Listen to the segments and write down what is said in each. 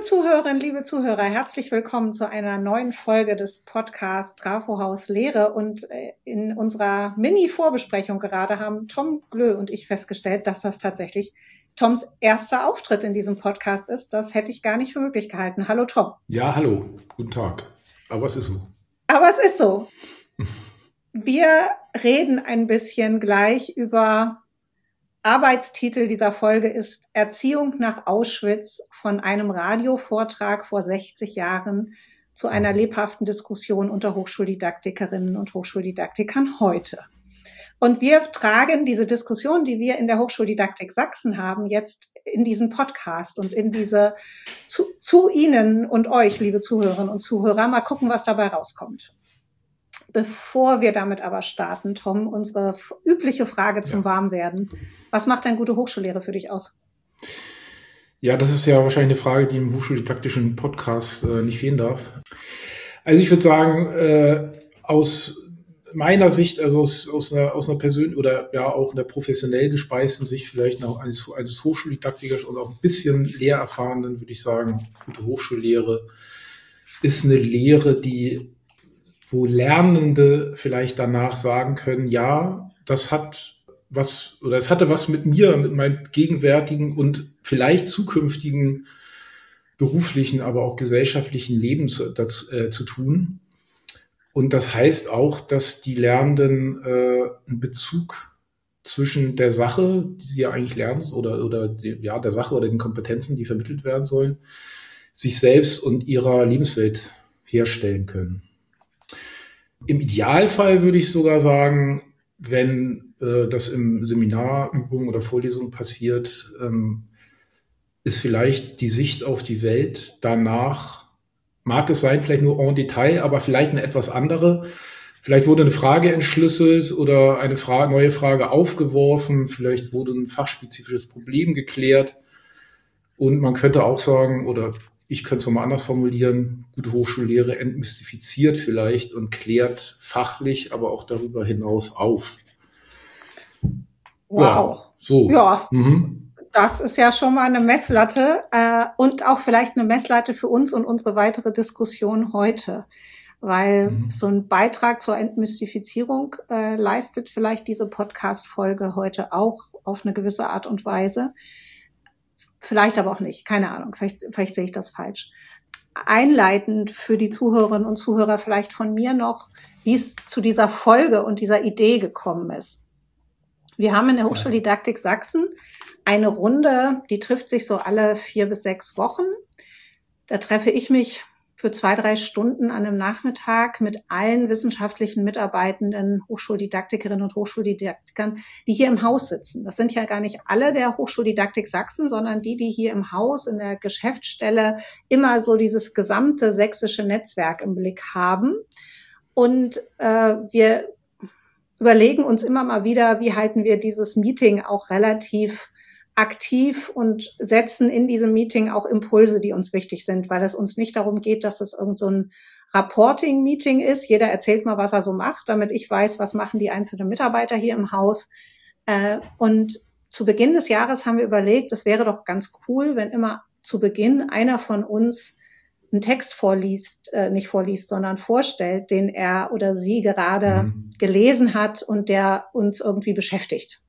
Zuhörerinnen, liebe Zuhörer, herzlich willkommen zu einer neuen Folge des Podcasts Trafo Haus Lehre. Und in unserer Mini-Vorbesprechung gerade haben Tom Glö und ich festgestellt, dass das tatsächlich Toms erster Auftritt in diesem Podcast ist. Das hätte ich gar nicht für möglich gehalten. Hallo Tom. Ja, hallo, guten Tag. Aber es ist so. Aber es ist so. Wir reden ein bisschen gleich über Arbeitstitel dieser Folge ist Erziehung nach Auschwitz von einem Radiovortrag vor 60 Jahren zu einer lebhaften Diskussion unter Hochschuldidaktikerinnen und Hochschuldidaktikern heute. Und wir tragen diese Diskussion, die wir in der Hochschuldidaktik Sachsen haben, jetzt in diesen Podcast und in diese zu Ihnen und euch, liebe Zuhörerinnen und Zuhörer, mal gucken, was dabei rauskommt. Bevor wir damit aber starten, Tom, unsere übliche Frage zum Warmwerden. Was macht denn gute Hochschullehre für dich aus? Ja, das ist ja wahrscheinlich eine Frage, die im hochschuldidaktischen Podcast nicht fehlen darf. Also ich würde sagen, aus meiner Sicht, also aus einer persönlichen oder ja auch einer professionell gespeisten Sicht vielleicht noch eines Hochschuldidaktikers und auch ein bisschen Lehrerfahrenen, würde ich sagen, gute Hochschullehre ist eine Lehre, wo Lernende vielleicht danach sagen können, ja, es hatte was mit mir, mit meinem gegenwärtigen und vielleicht zukünftigen beruflichen, aber auch gesellschaftlichen Leben zu tun. Und das heißt auch, dass die Lernenden einen Bezug zwischen der Sache, die sie ja eigentlich lernen, oder der Sache oder den Kompetenzen, die vermittelt werden sollen, sich selbst und ihrer Lebenswelt herstellen können. Im Idealfall würde ich sogar sagen, wenn das im Seminar, Übungen oder Vorlesungen passiert, ist vielleicht die Sicht auf die Welt danach, mag es sein, vielleicht nur en Detail, aber vielleicht eine etwas andere. Vielleicht wurde eine Frage entschlüsselt oder eine neue Frage aufgeworfen, vielleicht wurde ein fachspezifisches Problem geklärt. Und man könnte auch sagen, oder ich könnte es nochmal anders formulieren, gute Hochschullehre entmystifiziert vielleicht und klärt fachlich, aber auch darüber hinaus auf. Wow. Ja, so. Ja, Das ist ja schon mal eine Messlatte und auch vielleicht eine Messlatte für uns und unsere weitere Diskussion heute. Weil so ein Beitrag zur Entmystifizierung leistet vielleicht diese Podcast-Folge heute auch auf eine gewisse Art und Weise. Vielleicht aber auch nicht, keine Ahnung, vielleicht sehe ich das falsch. Einleitend für die Zuhörerinnen und Zuhörer vielleicht von mir noch, wie es zu dieser Folge und dieser Idee gekommen ist. Wir haben in der Hochschuldidaktik Sachsen eine Runde, die trifft sich so alle 4 bis 6 Wochen. Da treffe ich mich für 2-3 Stunden an einem Nachmittag mit allen wissenschaftlichen Mitarbeitenden, Hochschuldidaktikerinnen und Hochschuldidaktikern, die hier im Haus sitzen. Das sind ja gar nicht alle der Hochschuldidaktik Sachsen, sondern die hier im Haus in der Geschäftsstelle immer so dieses gesamte sächsische Netzwerk im Blick haben. Und wir überlegen uns immer mal wieder, wie halten wir dieses Meeting auch relativ aktiv und setzen in diesem Meeting auch Impulse, die uns wichtig sind, weil es uns nicht darum geht, dass es irgend so ein Reporting-Meeting ist. Jeder erzählt mal, was er so macht, damit ich weiß, was machen die einzelnen Mitarbeiter hier im Haus. Und zu Beginn des Jahres haben wir überlegt, es wäre doch ganz cool, wenn immer zu Beginn einer von uns einen Text sondern vorstellt, den er oder sie gerade gelesen hat und der uns irgendwie beschäftigt.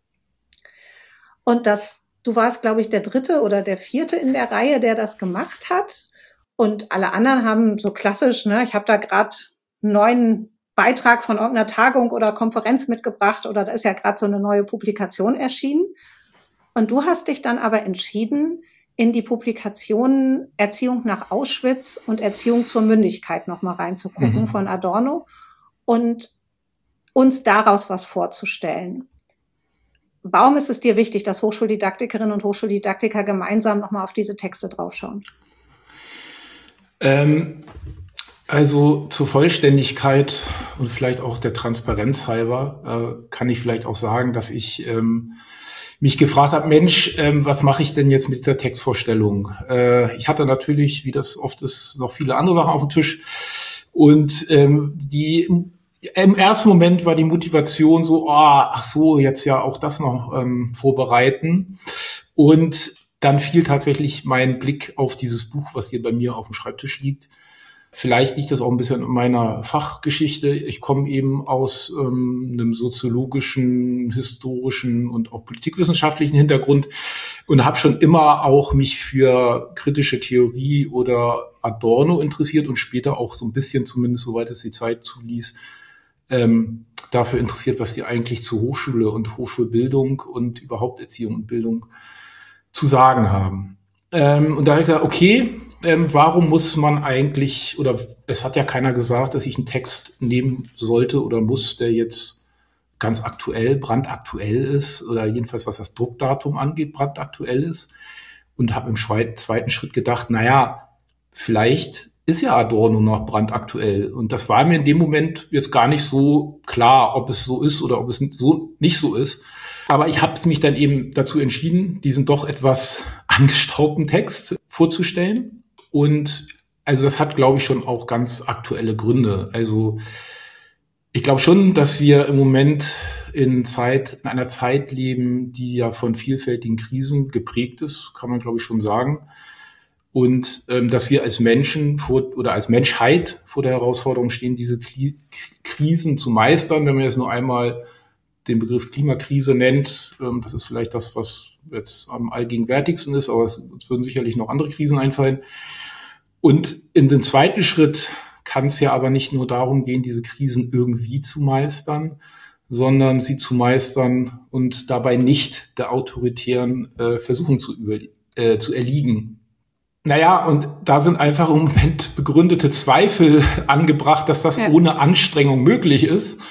Und du warst, glaube ich, der 3. oder der 4. in der Reihe, der das gemacht hat. Und alle anderen haben so klassisch, ich habe da gerade einen neuen Beitrag von irgendeiner Tagung oder Konferenz mitgebracht oder da ist ja gerade so eine neue Publikation erschienen. Und du hast dich dann aber entschieden, in die Publikationen Erziehung nach Auschwitz und Erziehung zur Mündigkeit nochmal reinzugucken von Adorno und uns daraus was vorzustellen. Warum ist es dir wichtig, dass Hochschuldidaktikerinnen und Hochschuldidaktiker gemeinsam nochmal auf diese Texte draufschauen? Also zur Vollständigkeit und vielleicht auch der Transparenz halber kann ich vielleicht auch sagen, dass ich mich gefragt habe, Mensch, was mache ich denn jetzt mit dieser Textvorstellung? Ich hatte natürlich, wie das oft ist, noch viele andere Sachen auf dem Tisch und im ersten Moment war die Motivation so, jetzt ja auch das noch vorbereiten. Und dann fiel tatsächlich mein Blick auf dieses Buch, was hier bei mir auf dem Schreibtisch liegt. Vielleicht liegt das auch ein bisschen in meiner Fachgeschichte. Ich komme eben aus einem soziologischen, historischen und auch politikwissenschaftlichen Hintergrund und habe schon immer auch mich für kritische Theorie oder Adorno interessiert und später auch so ein bisschen, zumindest soweit es die Zeit zuließ, dafür interessiert, was die eigentlich zu Hochschule und Hochschulbildung und überhaupt Erziehung und Bildung zu sagen haben. Und da habe ich gesagt, okay, warum muss man eigentlich, oder es hat ja keiner gesagt, dass ich einen Text nehmen sollte oder muss, der jetzt ganz aktuell, brandaktuell ist oder jedenfalls, was das Druckdatum angeht, brandaktuell ist. Und habe im zweiten Schritt gedacht, naja, vielleicht ist ja Adorno noch brandaktuell. Und das war mir in dem Moment jetzt gar nicht so klar, ob es so ist oder ob es so nicht so ist. Aber ich habe mich dann eben dazu entschieden, diesen doch etwas angestaubten Text vorzustellen. Und also das hat, glaube ich, schon auch ganz aktuelle Gründe. Also ich glaube schon, dass wir im Moment in einer Zeit leben, die ja von vielfältigen Krisen geprägt ist, kann man, glaube ich, schon sagen. Und dass wir als Menschen oder als Menschheit vor der Herausforderung stehen, diese Krisen zu meistern. Wenn man jetzt nur einmal den Begriff Klimakrise nennt, das ist vielleicht das, was jetzt am allgegenwärtigsten ist, aber es würden sicherlich noch andere Krisen einfallen. Und in den zweiten Schritt kann es ja aber nicht nur darum gehen, diese Krisen irgendwie zu meistern, sondern sie zu meistern und dabei nicht der autoritären Versuchung zu erliegen. Naja, und da sind einfach im Moment begründete Zweifel angebracht, dass das ohne Anstrengung möglich ist.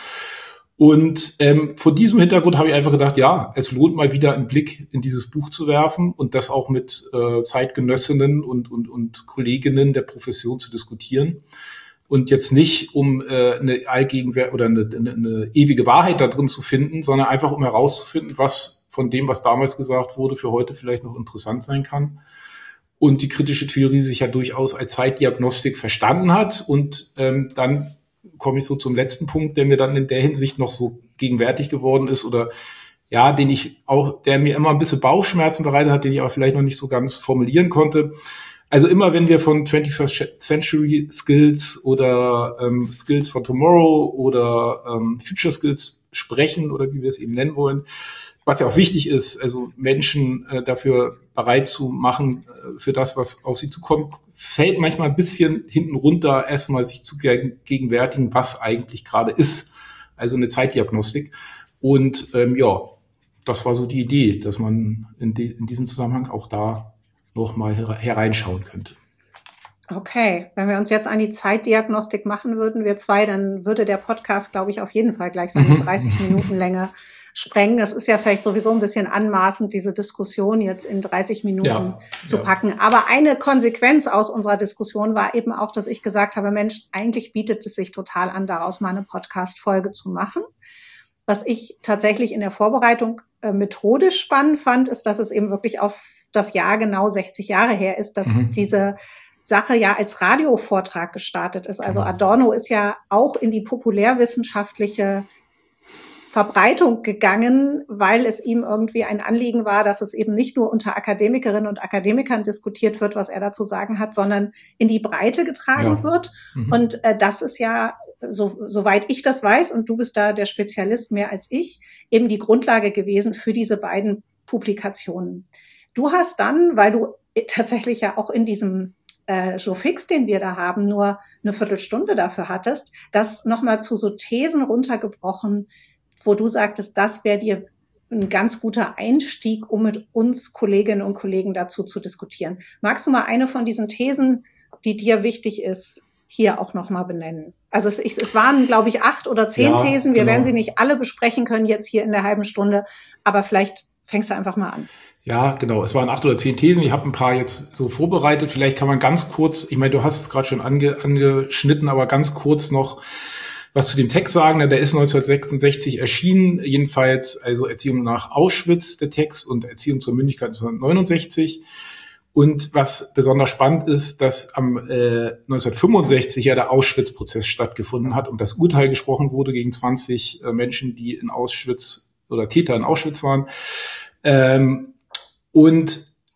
Und vor diesem Hintergrund habe ich einfach gedacht, ja, es lohnt mal wieder einen Blick in dieses Buch zu werfen und das auch mit Zeitgenössinnen und Kolleginnen der Profession zu diskutieren. Und jetzt nicht, um eine allgegenwärtige oder eine ewige Wahrheit da drin zu finden, sondern einfach, um herauszufinden, was von dem, was damals gesagt wurde, für heute vielleicht noch interessant sein kann. Und die kritische Theorie sich ja durchaus als Zeitdiagnostik verstanden hat. Und dann komme ich so zum letzten Punkt, der mir dann in der Hinsicht noch so gegenwärtig geworden ist oder ja, der mir immer ein bisschen Bauchschmerzen bereitet hat, den ich aber vielleicht noch nicht so ganz formulieren konnte. Also immer, wenn wir von 21st Century Skills oder Skills for Tomorrow oder Future Skills sprechen oder wie wir es eben nennen wollen, was ja auch wichtig ist, also Menschen dafür bereit zu machen, für das, was auf sie zukommt, fällt manchmal ein bisschen hinten runter, erstmal sich zu gegenwärtigen, was eigentlich gerade ist. Also eine Zeitdiagnostik. Und ja, das war so die Idee, dass man in diesem Zusammenhang auch da nochmal hereinschauen könnte. Okay, wenn wir uns jetzt an die Zeitdiagnostik machen würden, wir zwei, dann würde der Podcast, glaube ich, auf jeden Fall gleich seine 30 Minuten Länge sprengen. Es ist ja vielleicht sowieso ein bisschen anmaßend, diese Diskussion jetzt in 30 Minuten zu packen. Aber eine Konsequenz aus unserer Diskussion war eben auch, dass ich gesagt habe, Mensch, eigentlich bietet es sich total an, daraus mal eine Podcast-Folge zu machen. Was ich tatsächlich in der Vorbereitung methodisch spannend fand, ist, dass es eben wirklich auf das Jahr genau 60 Jahre her ist, dass diese Sache ja als Radiovortrag gestartet ist. Also Adorno ist ja auch in die populärwissenschaftliche Verbreitung gegangen, weil es ihm irgendwie ein Anliegen war, dass es eben nicht nur unter Akademikerinnen und Akademikern diskutiert wird, was er dazu sagen hat, sondern in die Breite getragen wird. Und das ist ja, soweit ich das weiß, und du bist da der Spezialist mehr als ich, eben die Grundlage gewesen für diese beiden Publikationen. Du hast dann, weil du tatsächlich ja auch in diesem Showfix, den wir da haben, nur eine Viertelstunde dafür hattest, das nochmal zu so Thesen runtergebrochen, wo du sagtest, das wäre dir ein ganz guter Einstieg, um mit uns Kolleginnen und Kollegen dazu zu diskutieren. Magst du mal eine von diesen Thesen, die dir wichtig ist, hier auch nochmal benennen? Also es waren, glaube ich, 8 oder 10 Thesen. Wir werden sie nicht alle besprechen können jetzt hier in der halben Stunde, aber vielleicht fängst du einfach mal an. Ja, genau. Es waren 8 oder 10 Thesen. Ich habe ein paar jetzt so vorbereitet. Vielleicht kann man ganz kurz, ich meine, du hast es gerade schon angeschnitten, aber ganz kurz noch was zu dem Text sagen. Der ist 1966 erschienen, jedenfalls also Erziehung nach Auschwitz, der Text, und Erziehung zur Mündigkeit 1969. Und was besonders spannend ist, dass am 1965 ja der Auschwitz-Prozess stattgefunden hat und das Urteil gesprochen wurde gegen 20 Menschen, die in Auschwitz oder Täter in Auschwitz waren. Und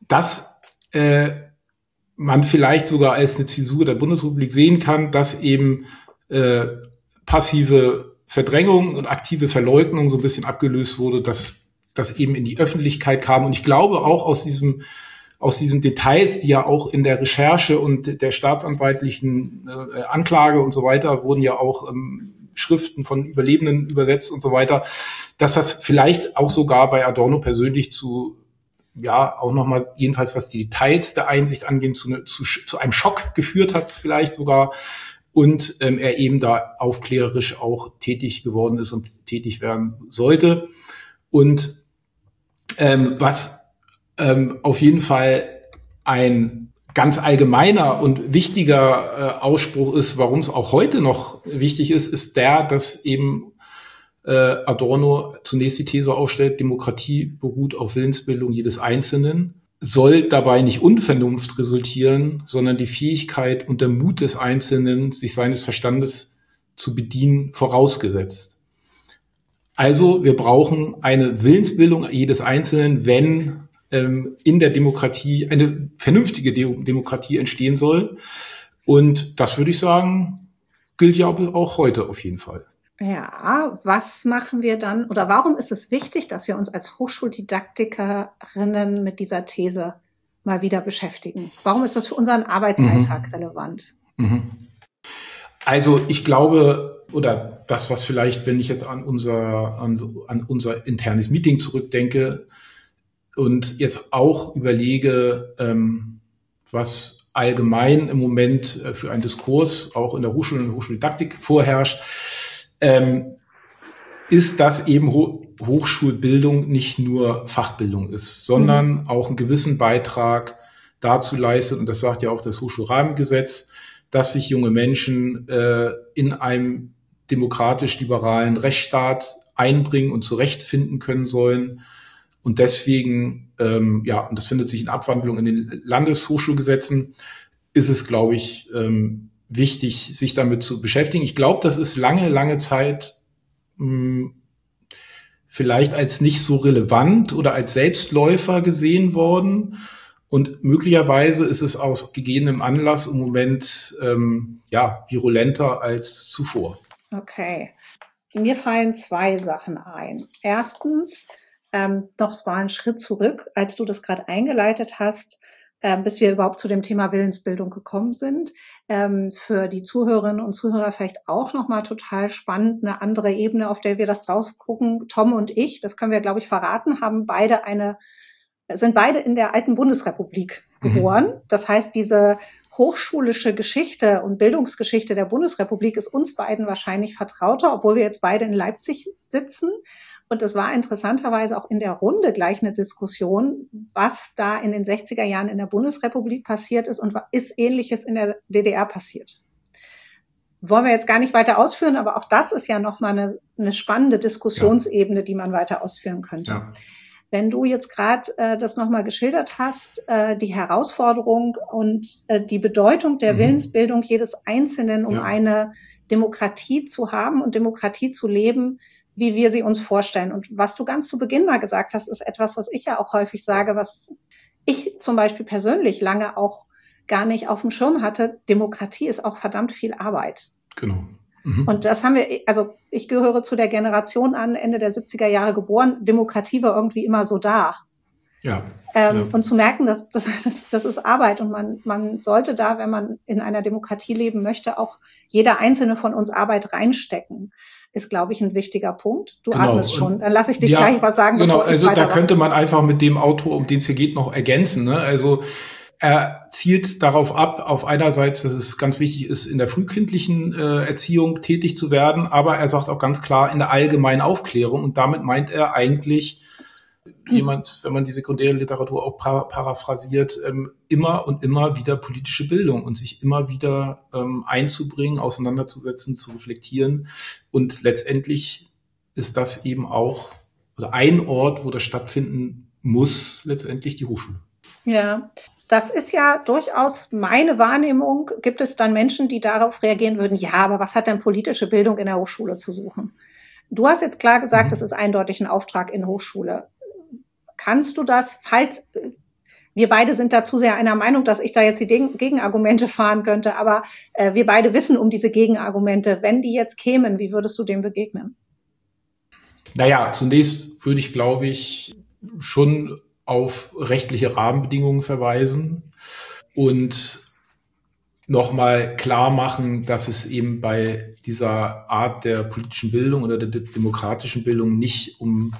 dass man vielleicht sogar als eine Zäsur der Bundesrepublik sehen kann, dass eben passive Verdrängung und aktive Verleugnung so ein bisschen abgelöst wurde, dass das eben in die Öffentlichkeit kam. Und ich glaube auch aus diesen Details, die ja auch in der Recherche und der staatsanwaltlichen Anklage und so weiter wurden ja auch Schriften von Überlebenden übersetzt und so weiter, dass das vielleicht auch sogar bei Adorno persönlich zu, ja, auch nochmal, jedenfalls was die Details der Einsicht angeht, zu einem Schock geführt hat vielleicht sogar, und er eben da aufklärerisch auch tätig geworden ist und tätig werden sollte. Und was auf jeden Fall ein ganz allgemeiner und wichtiger Ausspruch ist, warum es auch heute noch wichtig ist der, dass eben Adorno zunächst die These aufstellt, Demokratie beruht auf Willensbildung jedes Einzelnen, soll dabei nicht Unvernunft resultieren, sondern die Fähigkeit und der Mut des Einzelnen, sich seines Verstandes zu bedienen, vorausgesetzt. Also wir brauchen eine Willensbildung jedes Einzelnen, wenn in der Demokratie eine vernünftige Demokratie entstehen soll. Und das würde ich sagen, gilt ja auch heute auf jeden Fall. Ja, was machen wir dann oder warum ist es wichtig, dass wir uns als Hochschuldidaktikerinnen mit dieser These mal wieder beschäftigen? Warum ist das für unseren Arbeitsalltag relevant? Also ich glaube, oder das, was vielleicht, wenn ich jetzt an unser internes Meeting zurückdenke und jetzt auch überlege, was allgemein im Moment für einen Diskurs auch in der Hochschule und Hochschuldidaktik vorherrscht, ist, dass eben Hochschulbildung nicht nur Fachbildung ist, sondern auch einen gewissen Beitrag dazu leistet, und das sagt ja auch das Hochschulrahmengesetz, dass sich junge Menschen in einem demokratisch-liberalen Rechtsstaat einbringen und zurechtfinden können sollen. Und deswegen, und das findet sich in Abwandlung in den Landeshochschulgesetzen, ist es, glaube ich, wichtig, sich damit zu beschäftigen. Ich glaube, das ist lange Zeit vielleicht als nicht so relevant oder als Selbstläufer gesehen worden. Und möglicherweise ist es aus gegebenem Anlass im Moment virulenter als zuvor. Okay. Mir fallen zwei Sachen ein. Erstens, noch mal einen Schritt zurück, als du das gerade eingeleitet hast, bis wir überhaupt zu dem Thema Willensbildung gekommen sind. Für die Zuhörerinnen und Zuhörer vielleicht auch nochmal total spannend, eine andere Ebene, auf der wir das drauf gucken. Tom und ich, das können wir, glaube ich, verraten, sind beide in der alten Bundesrepublik geboren. Das heißt, diese hochschulische Geschichte und Bildungsgeschichte der Bundesrepublik ist uns beiden wahrscheinlich vertrauter, obwohl wir jetzt beide in Leipzig sitzen. Und es war interessanterweise auch in der Runde gleich eine Diskussion, was da in den 60er Jahren in der Bundesrepublik passiert ist und ist Ähnliches in der DDR passiert. Wollen wir jetzt gar nicht weiter ausführen, aber auch das ist ja nochmal eine spannende Diskussionsebene, die man weiter ausführen könnte. Ja. Wenn du jetzt gerade das nochmal geschildert hast, die Herausforderung und die Bedeutung der Willensbildung jedes Einzelnen, um eine Demokratie zu haben und Demokratie zu leben, wie wir sie uns vorstellen. Und was du ganz zu Beginn mal gesagt hast, ist etwas, was ich ja auch häufig sage, was ich zum Beispiel persönlich lange auch gar nicht auf dem Schirm hatte. Demokratie ist auch verdammt viel Arbeit. Genau. Und das haben wir, also ich gehöre zu der Generation an, Ende der 70er Jahre geboren. Demokratie war irgendwie immer so da. Ja. Und zu merken, das ist Arbeit und man sollte da, wenn man in einer Demokratie leben möchte, auch jeder einzelne von uns Arbeit reinstecken. Ist, glaube ich, ein wichtiger Punkt. Du atmest schon. Dann lasse ich dich gleich was sagen. Genau, also da könnte man einfach mit dem Autor, um den es hier geht, noch ergänzen. Ne? Also er zielt darauf ab, auf einerseits, dass es ganz wichtig ist, in der frühkindlichen Erziehung tätig zu werden, aber er sagt auch ganz klar in der allgemeinen Aufklärung, und damit meint er eigentlich wenn man die sekundäre Literatur auch paraphrasiert, immer und immer wieder politische Bildung und sich immer wieder einzubringen, auseinanderzusetzen, zu reflektieren. Und letztendlich ist das eben auch oder ein Ort, wo das stattfinden muss, letztendlich die Hochschule. Ja, das ist ja durchaus meine Wahrnehmung. Gibt es dann Menschen, die darauf reagieren würden, ja, aber was hat denn politische Bildung in der Hochschule zu suchen? Du hast jetzt klar gesagt, es ist eindeutig ein Auftrag in Hochschule. Kannst du das, wir beide sind dazu sehr einer Meinung, dass ich da jetzt die Gegenargumente fahren könnte, aber wir beide wissen um diese Gegenargumente. Wenn die jetzt kämen, wie würdest du dem begegnen? Naja, zunächst würde ich, glaube ich, schon auf rechtliche Rahmenbedingungen verweisen und nochmal klar machen, dass es eben bei dieser Art der politischen Bildung oder der demokratischen Bildung nicht um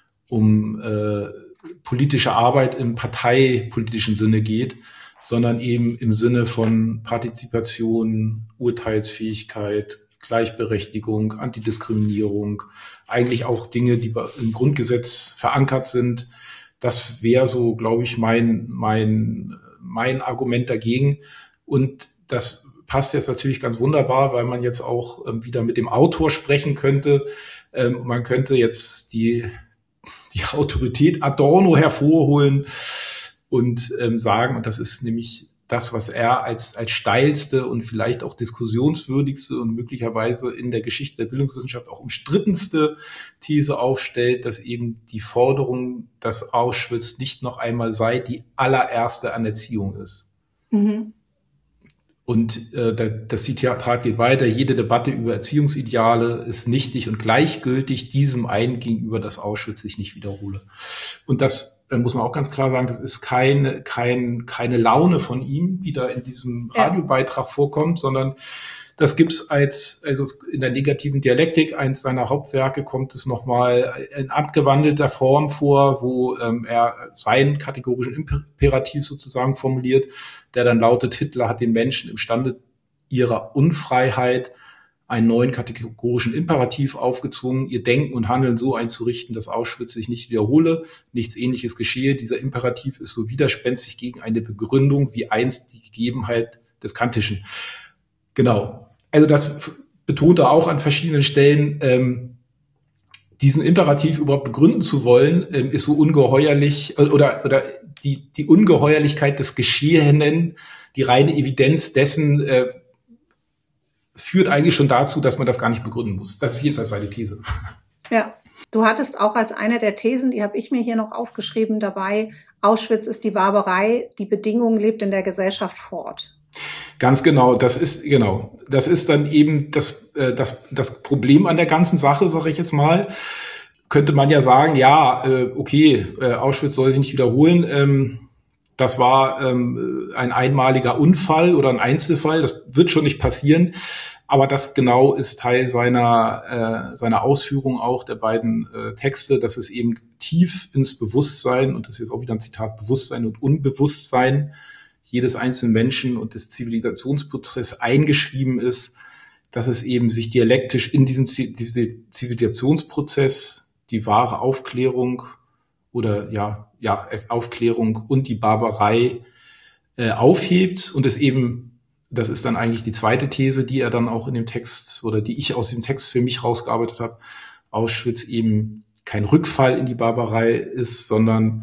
politische Arbeit im parteipolitischen Sinne geht, sondern eben im Sinne von Partizipation, Urteilsfähigkeit, Gleichberechtigung, Antidiskriminierung, eigentlich auch Dinge, die im Grundgesetz verankert sind. Das wäre so, glaube ich, mein Argument dagegen. Und das passt jetzt natürlich ganz wunderbar, weil man jetzt auch wieder mit dem Autor sprechen könnte. Man könnte jetzt die Autorität Adorno hervorholen und sagen, und das ist nämlich das, was er als steilste und vielleicht auch diskussionswürdigste und möglicherweise in der Geschichte der Bildungswissenschaft auch umstrittenste These aufstellt, dass eben die Forderung, dass Auschwitz nicht noch einmal sei, die allererste an Erziehung ist. Mhm. Und das Zitat geht weiter. Jede Debatte über Erziehungsideale ist nichtig und gleichgültig diesem einen gegenüber, dass Auschwitz sich nicht wiederhole. Und das muss man auch ganz klar sagen, das ist keine Laune von ihm, die da in diesem Radiobeitrag vorkommt, sondern das gibt's also in der negativen Dialektik, eins seiner Hauptwerke, kommt es nochmal in abgewandelter Form vor, wo er seinen kategorischen Imperativ sozusagen formuliert, der dann lautet: Hitler hat den Menschen imstande ihrer Unfreiheit einen neuen kategorischen Imperativ aufgezwungen, ihr Denken und Handeln so einzurichten, dass Auschwitz sich nicht wiederhole, nichts Ähnliches geschehe. Dieser Imperativ ist so widerspenstig gegen eine Begründung wie einst die Gegebenheit des Kantischen. Genau. Also das betont er auch an verschiedenen Stellen. Diesen Imperativ überhaupt begründen zu wollen, ist so ungeheuerlich, oder die Ungeheuerlichkeit des Geschehenen, die reine Evidenz dessen führt eigentlich schon dazu, dass man das gar nicht begründen muss. Das ist jedenfalls seine These. Ja, du hattest auch als eine der Thesen, die habe ich mir hier noch aufgeschrieben, dabei: Auschwitz ist die Barbarei, die Bedingung lebt in der Gesellschaft fort. Ganz genau, das ist dann eben das Problem an der ganzen Sache, sage ich jetzt mal. Könnte man ja sagen, ja, okay, Auschwitz soll sich nicht wiederholen. Das war ein einmaliger Unfall oder ein Einzelfall, das wird schon nicht passieren. Aber das genau ist Teil seiner Ausführung auch der beiden Texte, dass es eben tief ins Bewusstsein, und das ist jetzt auch wieder ein Zitat, Bewusstsein und Unbewusstsein jedes einzelnen Menschen und des Zivilisationsprozesses eingeschrieben ist, dass es eben sich dialektisch in diesem Zivilisationsprozess die wahre Aufklärung oder Aufklärung und die Barbarei aufhebt und es eben, das ist dann eigentlich die zweite These, die er dann auch in dem Text oder die ich aus dem Text für mich rausgearbeitet habe, Auschwitz eben kein Rückfall in die Barbarei ist, sondern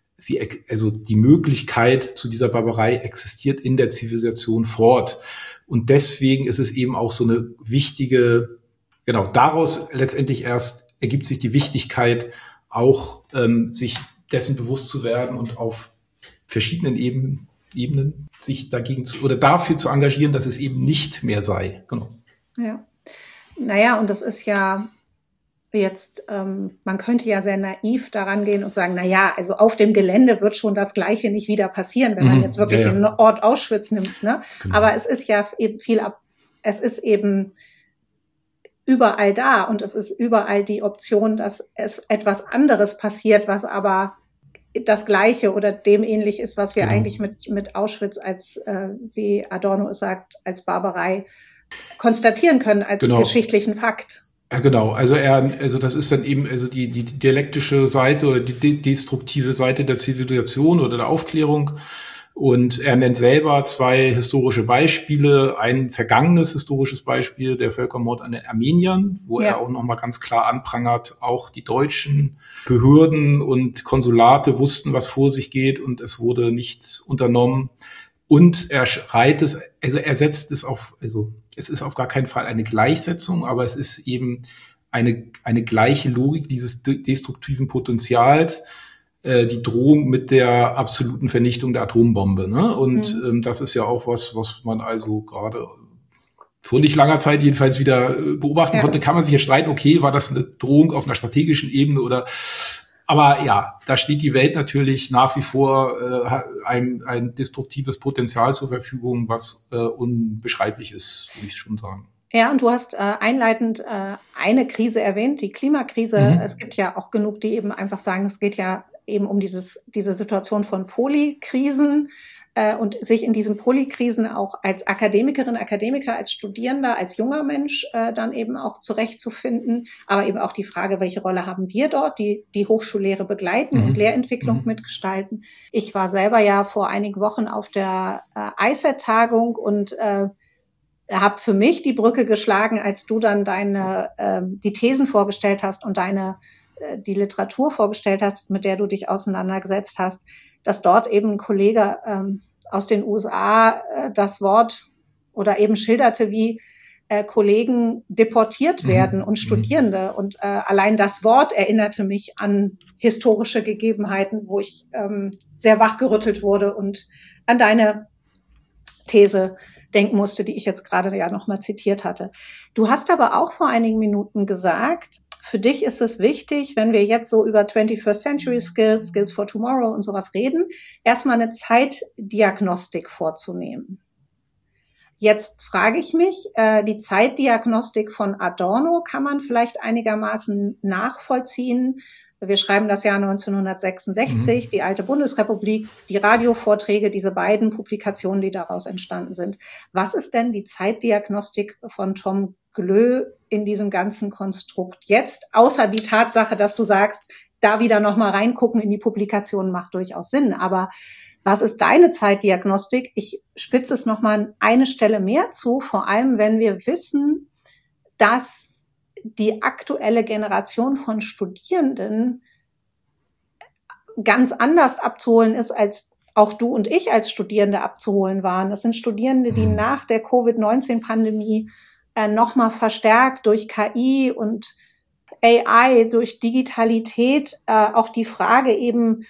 die Möglichkeit zu dieser Barbarei existiert in der Zivilisation fort. Und deswegen ist es eben auch so eine wichtige, daraus letztendlich erst ergibt sich die Wichtigkeit, auch sich dessen bewusst zu werden und auf verschiedenen Ebenen sich dagegen dafür zu engagieren, dass es eben nicht mehr sei. Genau. Ja. Naja, und das ist ja jetzt, man könnte ja sehr naiv daran gehen und sagen, also auf dem Gelände wird schon das Gleiche nicht wieder passieren, wenn man jetzt wirklich den Ort Auschwitz nimmt, ne? Genau. Aber es ist ja eben es ist eben überall da und es ist überall die Option, dass es etwas anderes passiert, was aber das Gleiche oder dem ähnlich ist, was wir eigentlich mit Auschwitz als, wie Adorno es sagt, als Barbarei konstatieren können, als geschichtlichen Fakt. Ja, genau. Also das ist dann eben die dialektische Seite oder die destruktive Seite der Zivilisation oder der Aufklärung. Und er nennt selber zwei historische Beispiele. Ein vergangenes historisches Beispiel, der Völkermord an den Armeniern, wo er auch nochmal ganz klar anprangert, auch die deutschen Behörden und Konsulate wussten, was vor sich geht und es wurde nichts unternommen. Und er setzt es auf, es ist auf gar keinen Fall eine Gleichsetzung, aber es ist eben eine gleiche Logik dieses destruktiven Potenzials, die Drohung mit der absoluten Vernichtung der Atombombe. Ne? Und das ist ja auch was man also gerade vor nicht langer Zeit jedenfalls wieder beobachten konnte. Kann man sich ja streiten, okay, war das eine Drohung auf einer strategischen Ebene oder... Aber ja, da steht die Welt natürlich nach wie vor ein destruktives Potenzial zur Verfügung, was unbeschreiblich ist, würde ich schon sagen. Ja, und du hast einleitend eine Krise erwähnt, die Klimakrise. Es gibt ja auch genug, die eben einfach sagen, es geht ja eben um diese Situation von Polykrisen und sich in diesen Polykrisen auch als Akademikerin, Akademiker, als Studierender, als junger Mensch dann eben auch zurechtzufinden. Aber eben auch die Frage, welche Rolle haben wir dort, die Hochschullehre begleiten und Lehrentwicklung mitgestalten. Ich war selber ja vor einigen Wochen auf der ICET-Tagung und habe für mich die Brücke geschlagen, als du dann die Thesen vorgestellt hast und die Literatur vorgestellt hast, mit der du dich auseinandergesetzt hast, dass dort eben ein Kollege aus den USA das Wort oder eben schilderte, wie Kollegen deportiert werden und Studierende. Und allein das Wort erinnerte mich an historische Gegebenheiten, wo ich sehr wachgerüttelt wurde und an deine These denken musste, die ich jetzt gerade ja nochmal zitiert hatte. Du hast aber auch vor einigen Minuten gesagt, für dich ist es wichtig, wenn wir jetzt so über 21st Century Skills, Skills for Tomorrow und sowas reden, erstmal eine Zeitdiagnostik vorzunehmen. Jetzt frage ich mich, die Zeitdiagnostik von Adorno kann man vielleicht einigermaßen nachvollziehen. Wir schreiben das Jahr 1966, die alte Bundesrepublik, die Radiovorträge, diese beiden Publikationen, die daraus entstanden sind. Was ist denn die Zeitdiagnostik von Tom Glö in diesem ganzen Konstrukt jetzt? Außer die Tatsache, dass du sagst, da wieder nochmal reingucken in die Publikationen macht durchaus Sinn. Aber was ist deine Zeitdiagnostik? Ich spitze es nochmal an eine Stelle mehr zu, vor allem wenn wir wissen, dass die aktuelle Generation von Studierenden ganz anders abzuholen ist, als auch du und ich als Studierende abzuholen waren. Das sind Studierende, die nach der Covid-19-Pandemie nochmal verstärkt durch KI und AI, durch Digitalität auch die Frage eben,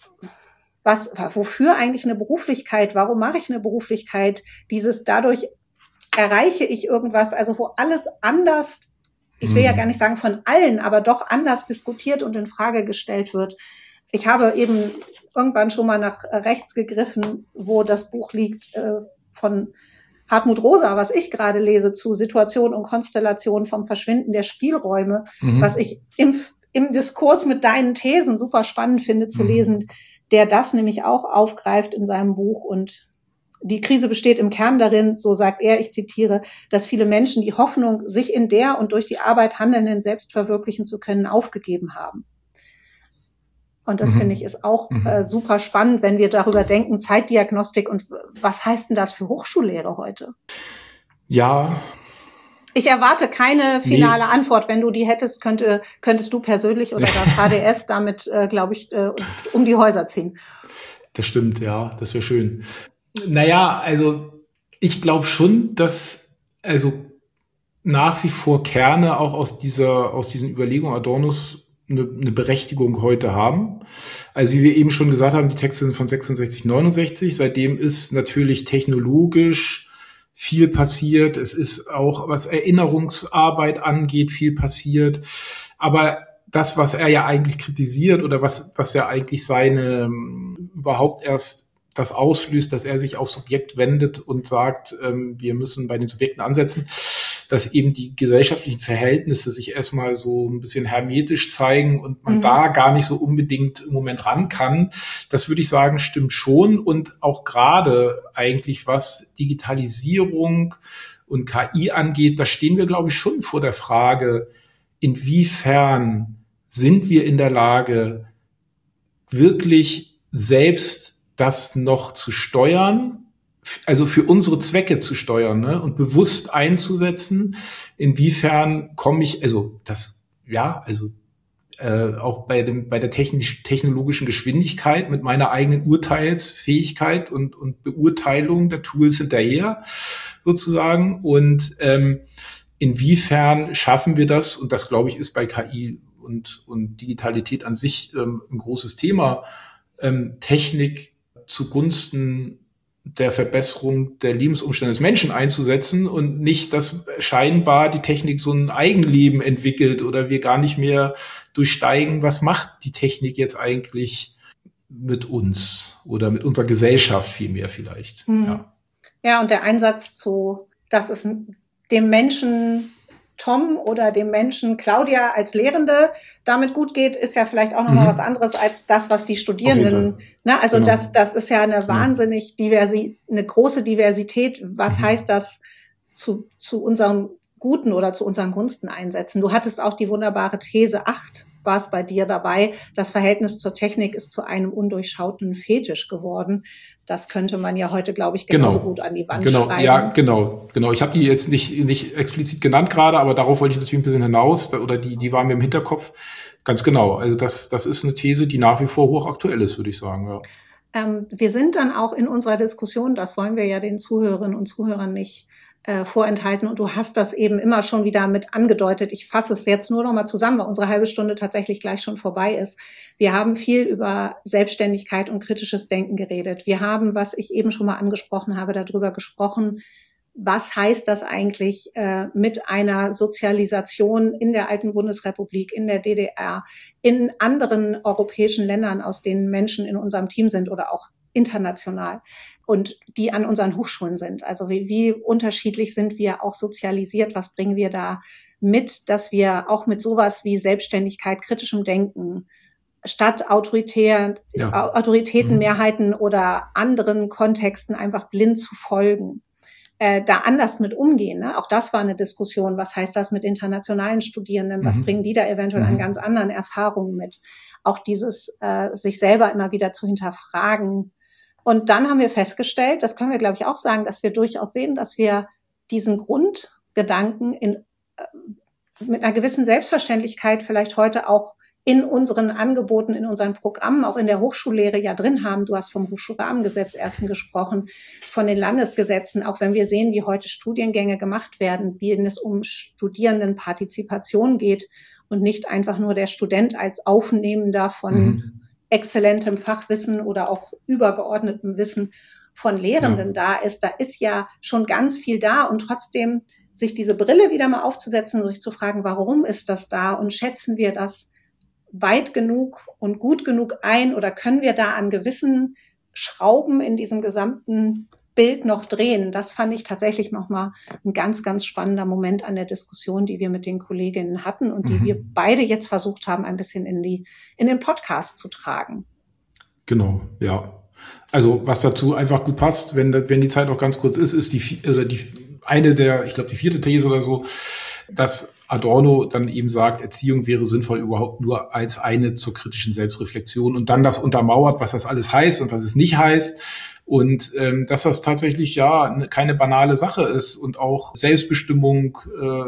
wofür eigentlich eine Beruflichkeit? Warum mache ich eine Beruflichkeit? Dadurch erreiche ich irgendwas, also wo alles anders, ich will ja gar nicht sagen von allen, aber doch anders diskutiert und in Frage gestellt wird. Ich habe eben irgendwann schon mal nach rechts gegriffen, wo das Buch liegt von Hartmut Rosa, was ich gerade lese, zu Situation und Konstellation vom Verschwinden der Spielräume, was ich im Diskurs mit deinen Thesen super spannend finde zu lesen, der das nämlich auch aufgreift in seinem Buch. Und die Krise besteht im Kern darin, so sagt er, ich zitiere, dass viele Menschen die Hoffnung, sich in der und durch die Arbeit Handelnden selbst verwirklichen zu können, aufgegeben haben. Und das finde ich ist auch super spannend, wenn wir darüber denken, Zeitdiagnostik und was heißt denn das für Hochschullehre heute? Ja. Ich erwarte keine finale Antwort. Wenn du die hättest, könntest du persönlich oder das HDS damit, glaube ich, um die Häuser ziehen. Das stimmt, ja, das wäre schön. Naja, also ich glaube schon, dass also nach wie vor Kerne auch aus diesen Überlegungen Adornos eine Berechtigung heute haben. Also wie wir eben schon gesagt haben, die Texte sind von 66, 69. Seitdem ist natürlich technologisch viel passiert. Es ist auch, was Erinnerungsarbeit angeht, viel passiert. Aber das, was er ja eigentlich kritisiert oder was ja eigentlich überhaupt erst das auslöst, dass er sich aufs Subjekt wendet und sagt, wir müssen bei den Subjekten ansetzen, dass eben die gesellschaftlichen Verhältnisse sich erstmal so ein bisschen hermetisch zeigen und man da gar nicht so unbedingt im Moment ran kann. Das würde ich sagen, stimmt schon. Und auch gerade eigentlich, was Digitalisierung und KI angeht, da stehen wir, glaube ich, schon vor der Frage, inwiefern sind wir in der Lage, wirklich selbst das noch zu steuern, also für unsere Zwecke zu steuern, ne, und bewusst einzusetzen. Inwiefern komme ich, auch bei der technologischen Geschwindigkeit mit meiner eigenen Urteilsfähigkeit und Beurteilung der Tools hinterher sozusagen. Und inwiefern schaffen wir das? Und das, glaube ich, ist bei KI und Digitalität an sich ein großes Thema, Technik zugunsten der Verbesserung der Lebensumstände des Menschen einzusetzen und nicht, dass scheinbar die Technik so ein Eigenleben entwickelt oder wir gar nicht mehr durchsteigen, was macht die Technik jetzt eigentlich mit uns oder mit unserer Gesellschaft vielmehr vielleicht. Ja, und der Einsatz dass es dem Menschen Tom oder dem Menschen Claudia als Lehrende damit gut geht, ist ja vielleicht auch nochmal was anderes als das, was die Studierenden, ne? Also genau. Das ist ja eine wahnsinnig eine große Diversität. Was heißt das zu unserem Guten oder zu unseren Gunsten einsetzen? Du hattest auch die wunderbare These 8, war es bei dir dabei. Das Verhältnis zur Technik ist zu einem undurchschauten Fetisch geworden. Das könnte man ja heute, glaube ich, genauso gut an die Wand schreiben. Ja, genau. Ich habe die jetzt nicht explizit genannt gerade, aber darauf wollte ich natürlich ein bisschen hinaus, oder die war mir im Hinterkopf. Ganz genau. Also das ist eine These, die nach wie vor hochaktuell ist, würde ich sagen. Ja. Wir sind dann auch in unserer Diskussion, das wollen wir ja den Zuhörerinnen und Zuhörern nicht vorenthalten. Und du hast das eben immer schon wieder mit angedeutet. Ich fasse es jetzt nur noch mal zusammen, weil unsere halbe Stunde tatsächlich gleich schon vorbei ist. Wir haben viel über Selbstständigkeit und kritisches Denken geredet. Wir haben, was ich eben schon mal angesprochen habe, darüber gesprochen, was heißt das eigentlich mit einer Sozialisation in der alten Bundesrepublik, in der DDR, in anderen europäischen Ländern, aus denen Menschen in unserem Team sind oder auch international und die an unseren Hochschulen sind. Also wie unterschiedlich sind wir auch sozialisiert? Was bringen wir da mit, dass wir auch mit sowas wie Selbstständigkeit, kritischem Denken statt Autoritätenmehrheiten oder anderen Kontexten einfach blind zu folgen, da anders mit umgehen. Ne? Auch das war eine Diskussion. Was heißt das mit internationalen Studierenden? Was bringen die da eventuell an ganz anderen Erfahrungen mit? Auch dieses sich selber immer wieder zu hinterfragen. Und dann haben wir festgestellt, das können wir, glaube ich, auch sagen, dass wir durchaus sehen, dass wir diesen Grundgedanken mit einer gewissen Selbstverständlichkeit vielleicht heute auch in unseren Angeboten, in unseren Programmen, auch in der Hochschullehre ja drin haben. Du hast vom Hochschulrahmengesetz erst gesprochen, von den Landesgesetzen, auch wenn wir sehen, wie heute Studiengänge gemacht werden, wie es um Studierendenpartizipation geht und nicht einfach nur der Student als Aufnehmender von exzellentem Fachwissen oder auch übergeordnetem Wissen von Lehrenden da ist ja schon ganz viel da und trotzdem sich diese Brille wieder mal aufzusetzen und sich zu fragen, warum ist das da und schätzen wir das weit genug und gut genug ein oder können wir da an gewissen Schrauben in diesem gesamten Bild noch drehen? Das fand ich tatsächlich nochmal ein ganz, ganz spannender Moment an der Diskussion, die wir mit den Kolleginnen hatten und die wir beide jetzt versucht haben, ein bisschen in den Podcast zu tragen. Genau, ja. Also was dazu einfach gut passt, wenn die Zeit auch ganz kurz ist die vierte These oder so, dass Adorno dann eben sagt, Erziehung wäre sinnvoll überhaupt nur als eine zur kritischen Selbstreflexion und dann das untermauert, was das alles heißt und was es nicht heißt. Und dass das tatsächlich keine banale Sache ist und auch Selbstbestimmung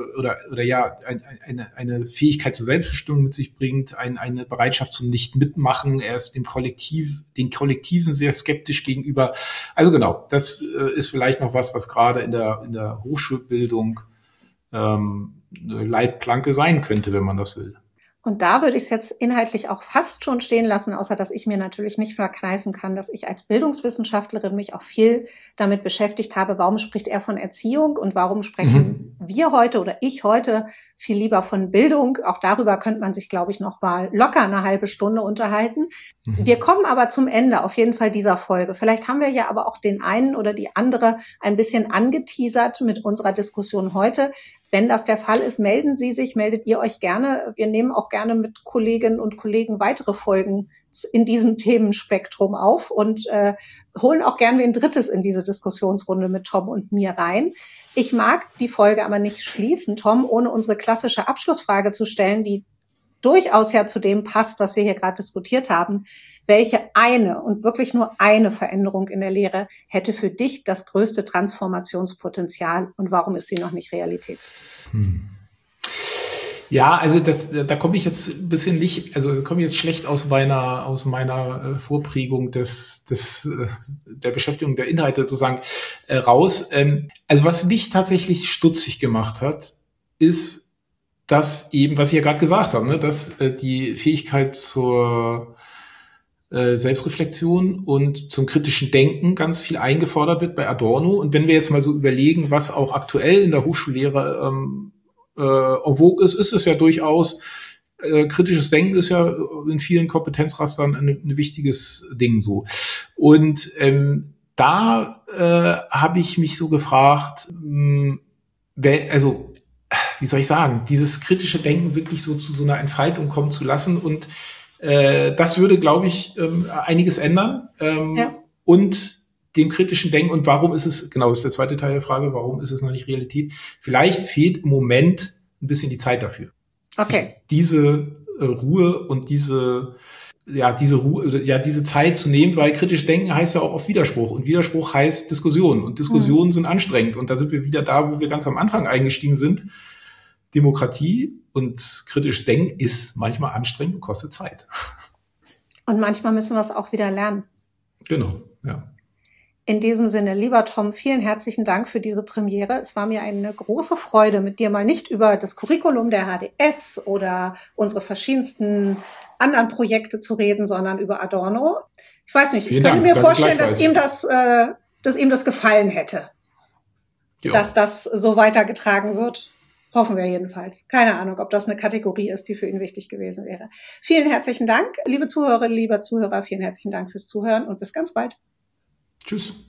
eine Fähigkeit zur Selbstbestimmung mit sich bringt, eine Bereitschaft zum Nicht-Mitmachen. Er ist den Kollektiven sehr skeptisch gegenüber. Also genau, das ist vielleicht noch was gerade in der Hochschulbildung eine Leitplanke sein könnte, wenn man das will. Und da würde ich es jetzt inhaltlich auch fast schon stehen lassen, außer dass ich mir natürlich nicht verkneifen kann, dass ich als Bildungswissenschaftlerin mich auch viel damit beschäftigt habe, warum spricht er von Erziehung und warum sprechen wir heute oder ich heute viel lieber von Bildung. Auch darüber könnte man sich, glaube ich, noch mal locker eine halbe Stunde unterhalten. Wir kommen aber zum Ende auf jeden Fall dieser Folge. Vielleicht haben wir ja aber auch den einen oder die andere ein bisschen angeteasert mit unserer Diskussion heute. Wenn das der Fall ist, meldet ihr euch gerne. Wir nehmen auch gerne mit Kolleginnen und Kollegen weitere Folgen in diesem Themenspektrum auf und holen auch gerne ein drittes in diese Diskussionsrunde mit Tom und mir rein. Ich mag die Folge aber nicht schließen, Tom, ohne unsere klassische Abschlussfrage zu stellen, die durchaus ja zu dem passt, was wir hier gerade diskutiert haben. Welche eine und wirklich nur eine Veränderung in der Lehre hätte für dich das größte Transformationspotenzial und warum ist sie noch nicht Realität? Ja, also da komme ich jetzt ein bisschen komme ich jetzt schlecht aus meiner Vorprägung der Beschäftigung der Inhalte sozusagen raus. Also was mich tatsächlich stutzig gemacht hat, ist dass eben, was ich ja gerade gesagt habe, ne, dass die Fähigkeit zur Selbstreflexion und zum kritischen Denken ganz viel eingefordert wird bei Adorno. Und wenn wir jetzt mal so überlegen, was auch aktuell in der Hochschullehre en vogue ist, ist es ja durchaus, kritisches Denken ist ja in vielen Kompetenzrastern ein wichtiges Ding so. Und da habe ich mich so gefragt, also wie soll ich sagen, dieses kritische Denken wirklich so zu so einer Entfaltung kommen zu lassen. Und das würde, glaube ich, einiges ändern. Und dem kritischen Denken, und warum ist es, genau, ist der zweite Teil der Frage, warum ist es noch nicht Realität? Vielleicht fehlt im Moment ein bisschen die Zeit dafür. Okay. Diese Ruhe und diese Zeit zu nehmen, weil kritisch denken heißt ja auch auf Widerspruch. Und Widerspruch heißt Diskussion. Und Diskussionen sind anstrengend. Und da sind wir wieder da, wo wir ganz am Anfang eingestiegen sind. Demokratie und kritisches Denken ist manchmal anstrengend und kostet Zeit. Und manchmal müssen wir es auch wieder lernen. Genau, ja. In diesem Sinne, lieber Tom, vielen herzlichen Dank für diese Premiere. Es war mir eine große Freude, mit dir mal nicht über das Curriculum der HDS oder unsere verschiedensten anderen Projekte zu reden, sondern über Adorno. Ich weiß nicht, ich könnte mir vorstellen, dass ihm das gefallen hätte, dass das so weitergetragen wird. Hoffen wir jedenfalls. Keine Ahnung, ob das eine Kategorie ist, die für ihn wichtig gewesen wäre. Vielen herzlichen Dank, liebe Zuhörerinnen, lieber Zuhörer. Vielen herzlichen Dank fürs Zuhören und bis ganz bald. Tschüss.